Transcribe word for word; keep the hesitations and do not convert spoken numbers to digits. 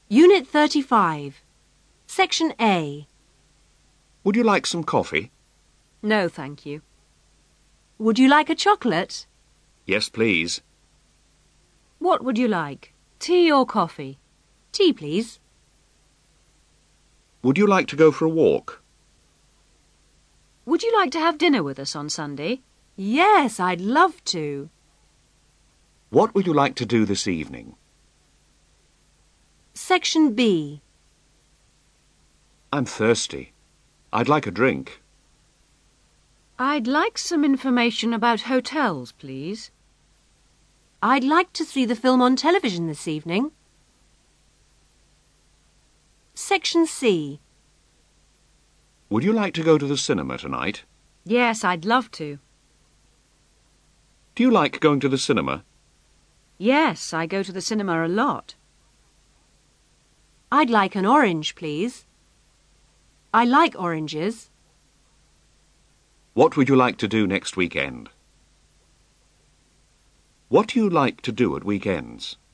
Unit thirty-five. Section A. Would you like some coffee? No, thank you. Would you like a chocolate? Yes, please. What would you like? Tea or coffee? Tea, please. Would you like to go for a walk? Would you like to have dinner with us on Sunday? Yes, I'd love to. What would you like to do this evening? Section B. I'm thirsty. I'd like a drink. I'd like some information about hotels, please. I'd like to see the film on television this evening. Section C. Would you like to go to the cinema tonight? Yes, I'd love to. Do you like going to the cinema? Yes, I go to the cinema a lot. I'd like an orange, please. I like oranges. What would you like to do next weekend? What do you like to do at weekends?